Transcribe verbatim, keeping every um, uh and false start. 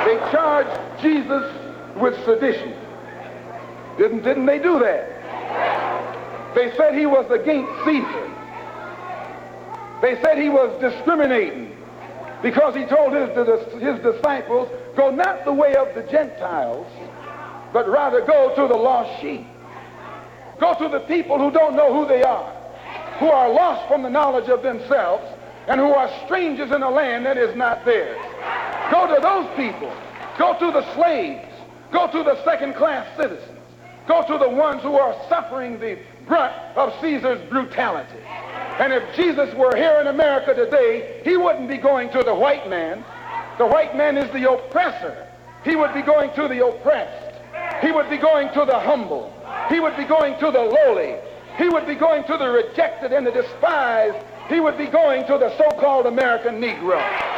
They charged Jesus with sedition. Didn't, didn't they do that? They said he was against Caesar. They said he was discriminating because he told his, his disciples, go not the way of the Gentiles, but rather go to the lost sheep. Go to the people who don't know who they are, who are lost from the knowledge of themselves, and who are strangers in a land that is not theirs. Go to those people. Go to the slaves. Go to the second-class citizens. Go to the ones who are suffering the brunt of Caesar's brutality. And if Jesus were here in America today, he wouldn't be going to the white man. The white man is the oppressor. He would be going to the oppressed. He would be going to the humble. He would be going to the lowly. He would be going to the rejected and the despised. He would be going to the so-called American Negro.